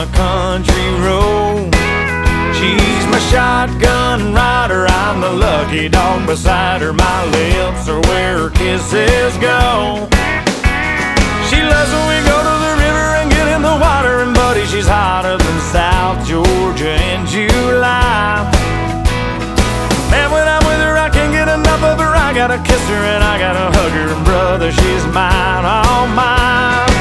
a country road. She's my shotgun rider, I'm the lucky dog beside her. My lips are where her kisses go. She loves when we go to the river and get in the water, and buddy, she's hotter than South Georgia in July. Man, when I'm with her, I can't get enough of her. I gotta kiss her and I gotta hug her, and brother, she's mine, all mine.